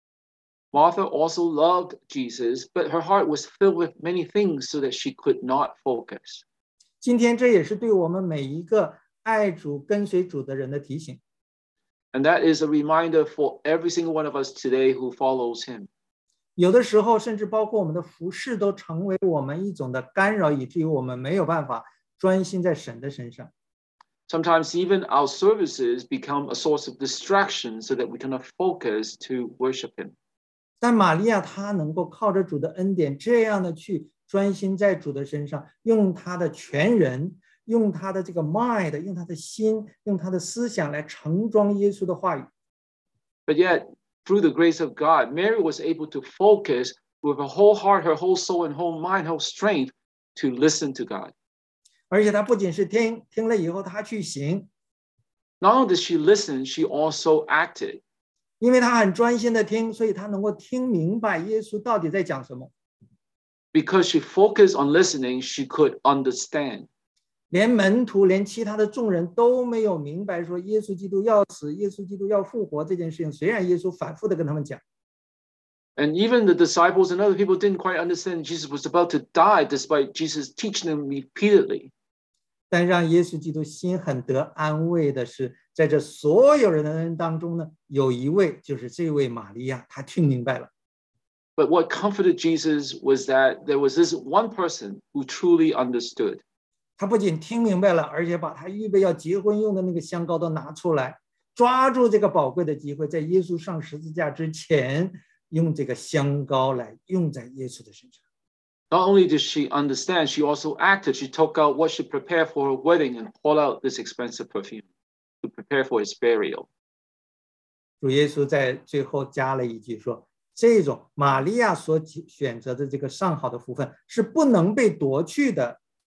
Martha also loved Jesus, but her heart was filled with many things so that she could not focus. 今天这也是对我们每一个爱主、跟随主的人的提醒。 And that is a reminder for every single one of us today who follows him. 有的时候，甚至包括我们的服事，都成为我们一种的干扰，以至于我们没有办法专心在神的身上。 Sometimes even our services become a source of distraction so that we cannot focus to worship him. 但玛利亚她能够靠着主的恩典，这样的去专心在主的身上，用她的全人，用她的这个 mind， 用她的心，用她的思想来盛装耶稣的话语。 But yet, through the grace of God, Mary was able to focus with her whole heart, her whole soul, and whole mind, whole strength to listen to God. 而且她不仅是听，听了以后她去行。 Not only did she listen, she also acted. 因为她很专心的听，所以她能够听明白耶稣到底在讲什么。 Because she focused on listening, she could understand. 连门徒，连其他的众人都没有明白说耶稣基督要死，耶稣基督要复活这件事情。虽然耶稣反复的跟他们讲。 And even the disciples and other people didn't quite understand Jesus was about to die, despite Jesus teaching them repeatedly. 但让耶稣基督心很得安慰的是，在这所有人的人当中呢，有一位就是这位玛利亚，她听明白了。 But what comforted Jesus was that there was this one person who truly understood. 她不仅听明白了，而且把她预备要结婚用的那个香膏都拿出来，抓住这个宝贵的机会，在耶稣上十字架之前，用这个香膏来用在耶稣的身上。 Not only did she understand, she also acted. She took out what she prepared for her wedding and poured out this expensive perfume to prepare for his burial. 主耶稣在最后加了一句说：“这种玛利亚所选择的这个上好的福分是不能被夺去的。”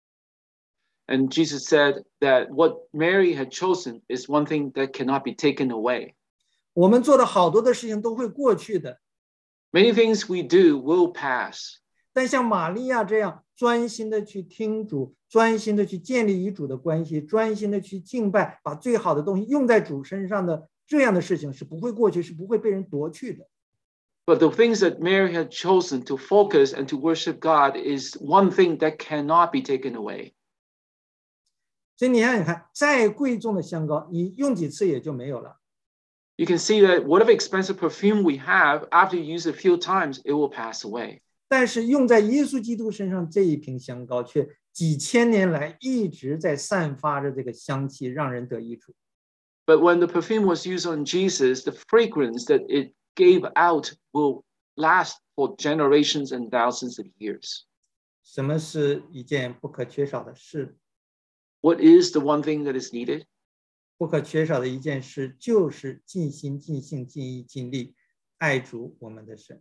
And Jesus said that what Mary had chosen is one thing that cannot be taken away. 我们做的好多的事情都会过去的。 Many things we do will pass. 但像玛利亚这样专心的去听主，专心的去建立与主的关系，专心的去敬拜，把最好的东西用在主身上的这样的事情是不会过去，是不会被人夺去的。 But the things that Mary had chosen to focus and to worship God is one thing that cannot be taken away. 所以你想想看，再贵重的香膏，你用几次也就没有了。 You can see that whatever expensive perfume we have, after you use it a few times, it will pass away. 但是用在耶稣基督身上这一瓶香膏，却几千年来一直在散发着这个香气，让人得益处。 But when the perfume was used on Jesus, the fragrance that it gave out will last for generations and thousands of years. 什么是一件不可缺少的事？ What is the one thing that is needed? 不可缺少的一件事，就是尽心、尽性、尽意、尽力爱主我们的神。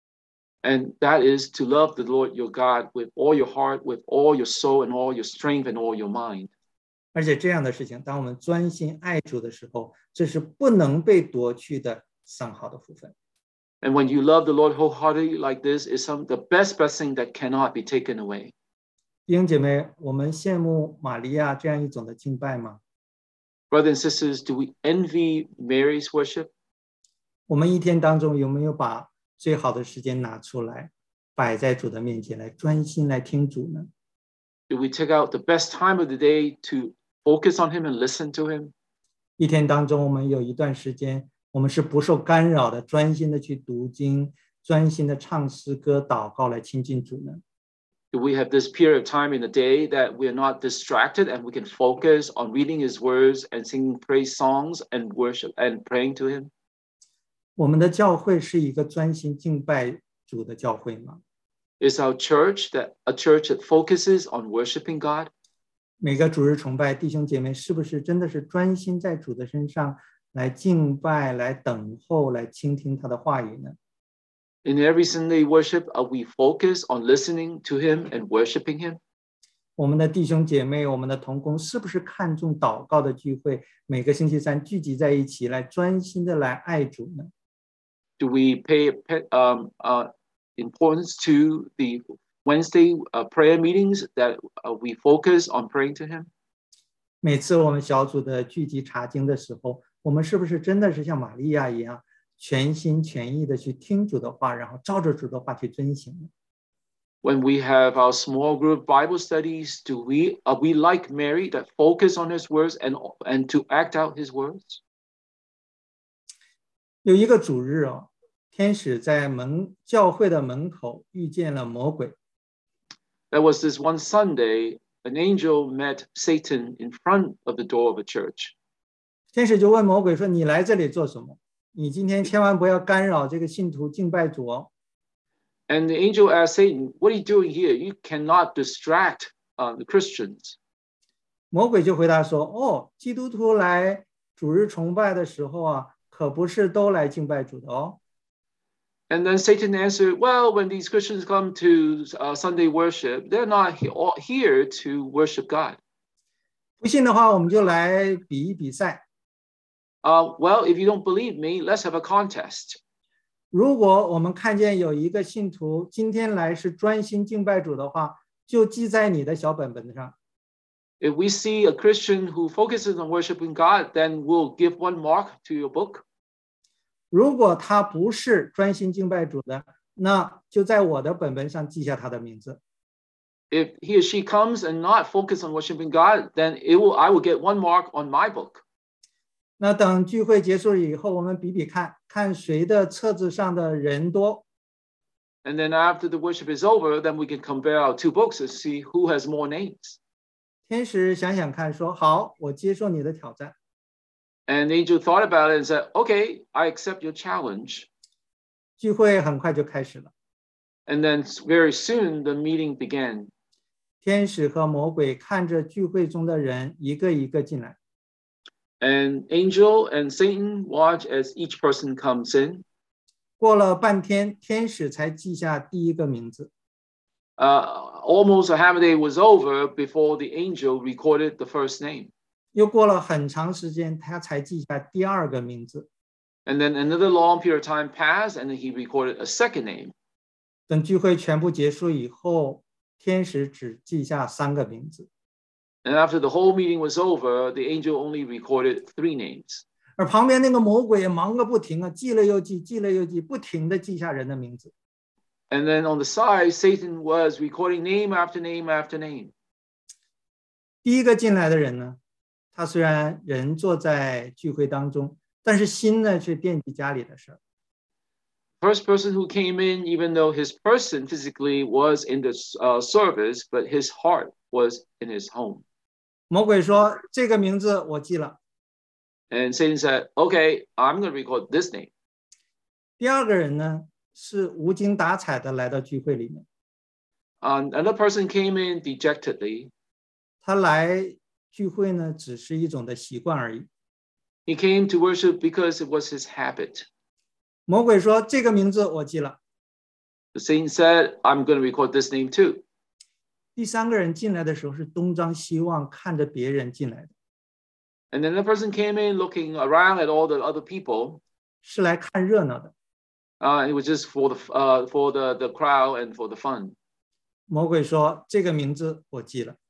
And that is to love the Lord your God with all your heart, with all your soul, and all your strength, and all your mind. 而且这样的事情，当我们专心爱主的时候，这是不能被夺去的上好的福分。 And when you love the Lord wholeheartedly like this, is some the best blessing that cannot be taken away. 弟兄姐妹，我们羡慕玛利亚这样一种的敬拜吗？ Brothers and sisters, do we envy Mary's worship? 我们一天当中有没有把最好的时间拿出来，摆在主的面前来专心来听主呢？ Do we take out the best time of the day to focus on him and listen to him? 一天当中，我们有一段时间，我们是不受干扰的，专心的去读经，专心的唱诗歌、祷告来亲近主呢？ Do we have this period of time in the day that we are not distracted and we can focus on reading his words and singing praise songs and worship and praying to him? 我们的教会是一个专心敬拜主的教会吗？ Is our church that a church that focuses on worshiping God? 每个主日崇拜，弟兄姐妹是不是真的是专心在主的身上来敬拜、来等候、来倾听他的话语呢？ In every Sunday worship, are we focused on listening to him and worshiping him? 我们的弟兄姐妹，我们的同工，是不是看重祷告的聚会，每个星期三聚集在一起，来专心的来爱主呢？ Do we pay um, uh, importance to the Wednesday uh, prayer meetings that uh, we focus on praying to him? 每次我们小组的聚集查经的时候，我们是不是真的是像玛利亚一样，全心全意的去听主的话，然后照着主的话去遵行呢？ When we have our small group Bible studies, do we are we like Mary that focus on his words and and to act out his words? 有一个主日哦，天使在门教会的门口遇见了魔鬼。 There was this one Sunday, an angel met Satan in front of the door of a church. 天使就问魔鬼说：“你来这里做什么？你今天千万不要干扰这个信徒敬拜主哦。” And the angel asked Satan, "What are you doing here? You cannot distract uh, the Christians." 魔鬼就回答说：“哦，基督徒来主日崇拜的时候啊，可不是都来敬拜主的哦。” And then Satan answered, "Well, when these Christians come to uh, Sunday worship, they're not he here to worship God." 不信的话，我们就来比一比赛。 Uh, well, if you don't believe me, let's have a contest. 如果我们看见有一个信徒今天来是专心敬拜主的话，就记在你的小本本上。 If we see a Christian who focuses on worshiping God, then we'll give one mark to your book. 如果他不是专心敬拜主的，那就在我的本本上记下他的名字。 If he or she comes and not focus on worshiping God, then it will I will get one mark on my book. 那等聚会结束以后，我们比比看，看谁的册子上的人多。 And then after the worship is over, then we can compare our two books and see who has more names. 天使想想看，说：“好，我接受你的挑战。” And the angel thought about it and said, "Okay, I accept your challenge." 聚会很快就开始了。 And then very soon the meeting began. 天使和魔鬼看着聚会中的人一个一个进来。 And angel and Satan watch as each person comes in. 过了半天，天使才记下第一个名字。 Uh, almost a half a day was over before the angel recorded the first name. 又过了很长时间，他才记下第二个名字。 And then another long period of time passed, and then he recorded a second name. 等聚会全部结束以后，天使只记下三个名字。 And after the whole meeting was over, the angel only recorded three names. 而旁边那个魔鬼忙个不停啊，记了又记，记了又记，不停的记下人的名字。 And then on the side, Satan was recording name after name after name. 第一个进来的人呢，他虽然人坐在聚会当中，但是心呢却惦记家里的事儿。 First person who came in, even though his person physically was in the uh, service, but his heart was in his home. 魔鬼说：“这个名字我记了。” And Satan said, "Okay, I'm going to record this name." 第二个人呢，是无精打采的来到聚会里面。 Um, another person came in dejectedly. 他来聚会呢，只是一种的习惯而已。 He came to worship because it was his habit. 魔鬼说：“这个名字我记了。” Satan said, "I'm going to record this name too." 第三个人进来的时候是东张西望，看着别人进来的， And then the person came in looking around at all the other people. 是来看热闹的。 Uh, it was just for the uh, for the, the crowd and for the fun. 魔鬼说：“这个名字我记了。”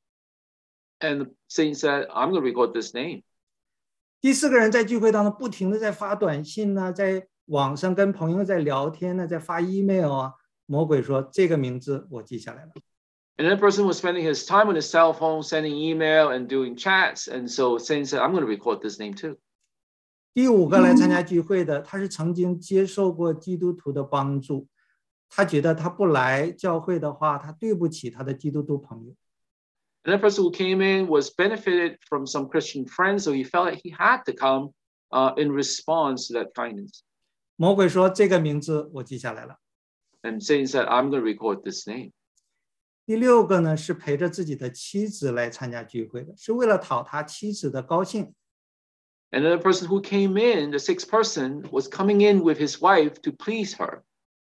And Satan said, "I'm going to record this name." 第四个人在聚会当中不停的在发短信呢、啊，在网上跟朋友在聊天呢、啊，在发 email 啊。魔鬼说：“这个名字我记下来了。” And that person was spending his time on his cell phone, sending email and doing chats. And so Satan said, "I'm going to record this name too." 第五个来参加聚会的，他是曾经接受过基督徒的帮助，他觉得他不来教会的话，他对不起他的基督徒朋友。 And that person who came in was benefited from some Christian friends, so he felt like he had to come uh, in response to that kindness. 魔鬼说：“这个名字我记下来了。” And Satan said, "I'm going to record this name." 第六个呢，是陪着自己的妻子来参加聚会的，是为了讨他妻子的高兴。 And then the person who came in, the sixth person, was coming in with his wife to please her.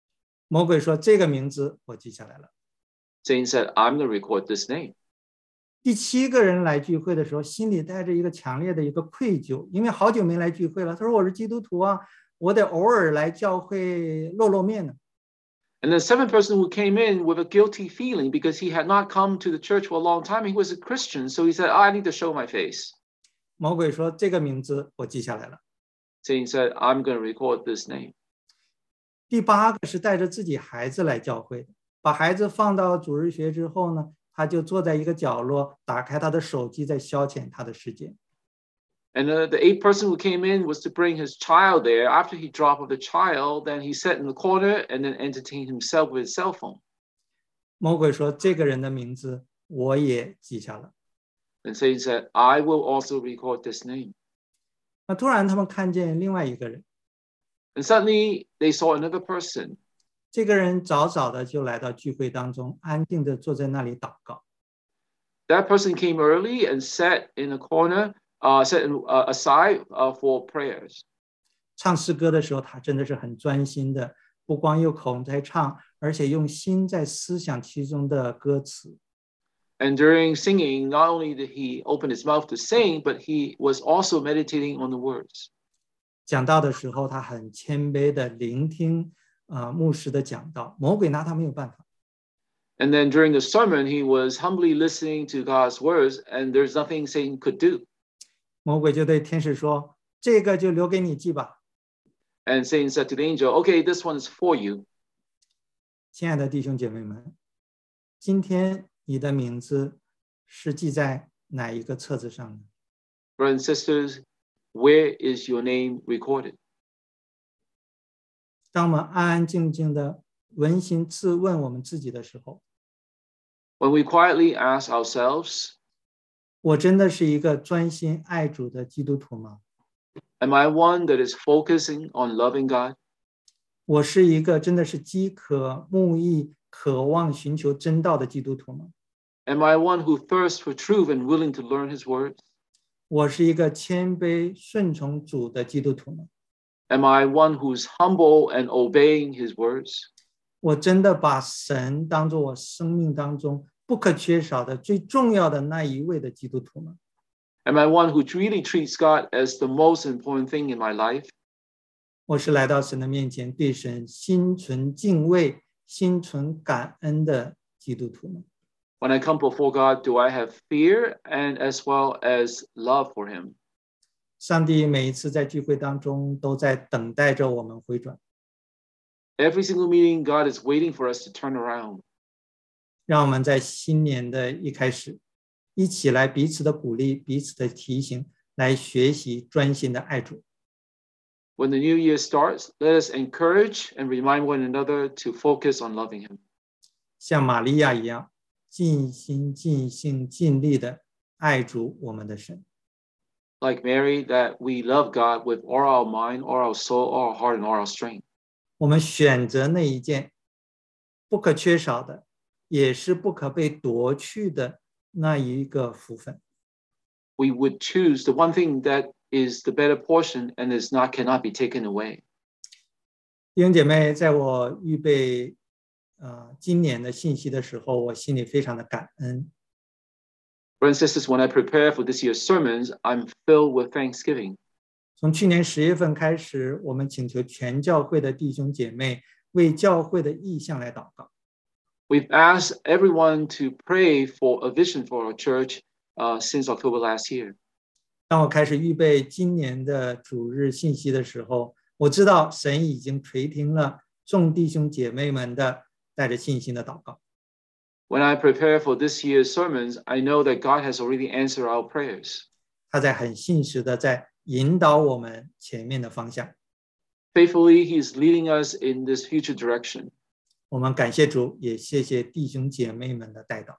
魔鬼说：“这个名字我记下来了。” Satan said, I'm going to record this name. 第七个人来聚会的时候，心里带着一个强烈的一个愧疚，因为好久没来聚会了。他说：“我是基督徒啊，我得偶尔来教会露露面呢。” And the seventh person who came in with a guilty feeling because he had not come to the church for a long time, he was a Christian, so he said, I need to show my face. 魔鬼说：“这个名字我记下来了。” Satan said, I'm going to record this name. 第八个是带着自己孩子来教会的，把孩子放到主日学之后呢，他就坐在一个角落，打开他的手机，在消遣他的时间。 And uh, the eighth person who came in was to bring his child there. After he dropped off the child, then he sat in the corner and then entertained himself with his cell phone. 魔鬼说：“这个人的名字我也记下了。” And Satan said, I will also record this name. 那突然他们看见另外一个人， And suddenly they saw another person. 这个人早早的就来到聚会当中，安静的坐在那里祷告。 That person came early and sat in a corner, uh, set in, uh, aside uh, for prayers. 唱诗歌的时候，他真的是很专心的，不光用口在唱，而且用心在思想其中的歌词。 And during singing, not only did he open his mouth to sing, but he was also meditating on the words. 讲道的时候，他很谦卑的聆听呃牧师的讲道，魔鬼拿他没有办法。 And then during the sermon, he was humbly listening to God's words, and there's nothing Satan could do. 魔鬼就对天使说：“这个就留给你记吧。” And Satan said to the angel, okay, this one is for you. 亲爱的弟兄姐妹们，今天你的名字是记在哪一个册子上呢？ Brothers and sisters, where is your name recorded? 当我们安安静静的扪心自问我们自己的时候， When we quietly ask ourselves, 我真的是一个专心爱主的基督徒吗？ am I one that is focusing on loving God? 我是一个真的是饥渴慕义、渴望寻求真道的基督徒吗？ Am I one who thirsts for truth and willing to learn his words? 我是一个谦卑顺从主的基督徒吗？ Am I one who's humble and obeying his words? 我真的把神当作我生命当中不可缺少的最重要的那一位的基督徒吗？ Am I one who really treats God as the most important thing in my life? 我是来到神的面前，对神心存敬畏、心存感恩的基督徒吗？ When I come before God, do I have fear and as well as love for him? 上帝每一次在聚会当中都在等待着我们回转， Every single meeting, God is waiting for us to turn around. 让我们在新年的一开始，一起来彼此的鼓励、彼此的提醒，来学习专心的爱主。 When the new year starts, let us encourage and remind one another to focus on loving him. 像玛利亚一样，尽心、尽性、尽力的爱主我们的神。 Like Mary, that we love God with all our mind, all our soul, all our heart, and all our strength. 我们选择那一件不可缺少的，也是不可被夺去的那一个福分。 We would choose the one thing that is the better portion and is not cannot be taken away. 弟兄姐妹，在我预备呃今年的信息的时候，我心里非常的感恩。 Brothers and sisters, when I prepare for this year's sermons, I'm filled with thanksgiving. 从去年十月份开始，我们请求全教会的弟兄姐妹为教会的意向来祷告。 We've asked everyone to pray for a vision for our church uh, since October last year. 当我开始预备今年的主日信息的时候，我知道神已经垂听了众弟兄姐妹们的带着信心的祷告。 When I prepare for this year's sermons, I know that God has already answered our prayers. 他在很信实的在引导我们前面的方向。 Faithfully, He is leading us in this future direction. 我们感谢主，也谢谢弟兄姐妹们的带导。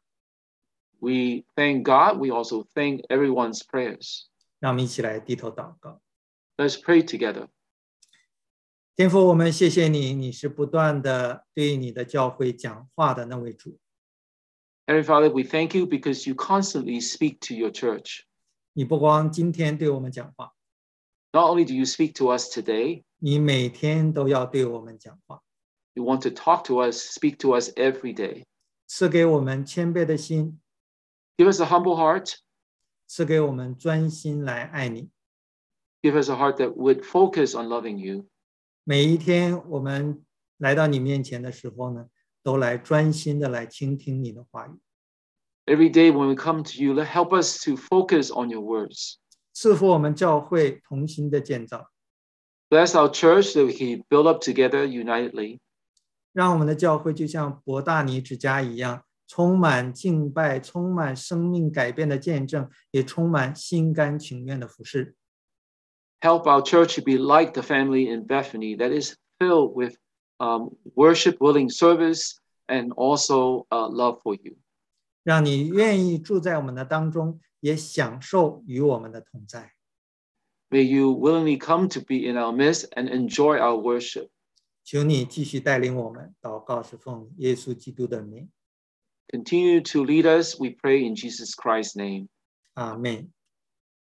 We thank God. We also thank everyone's prayers. 让我们一起来低头祷告。 Let's pray together. 天父，我们谢谢你，你是不断的对你的教会讲话的那位主。 Heavenly Father, we thank you because you constantly speak to your church. 你不光今天对我们讲话， Not only do you speak to us today, 你每天都要对我们讲话。 You want to talk to us, speak to us every day. 赐给我们谦卑的心， Give us a humble heart. 赐给我们专心来爱你。 Give us a heart that would focus on loving you. 每一天我们来到你面前的时候呢，都来专心的来倾听你的话语。 Every day when we come to you, let help us to focus on your words. 赐福我们教会同心的建造， Bless our church that we can build up together unitedly. 让我们的教会就像伯大尼之家一样，充满敬拜，充满生命改变的见证，也充满心甘情愿的服侍。 Help our church to be like the family in Bethany that is filled with um, worship, willing service, and also uh, love for you. 让你愿意住在我们的当中，也享受与我们的同在。 May you willingly come to be in our midst and enjoy our worship. 求你继续带领我们，祷告是奉耶稣基督的名， Continue to lead us, we pray in Jesus Christ's name. 阿们。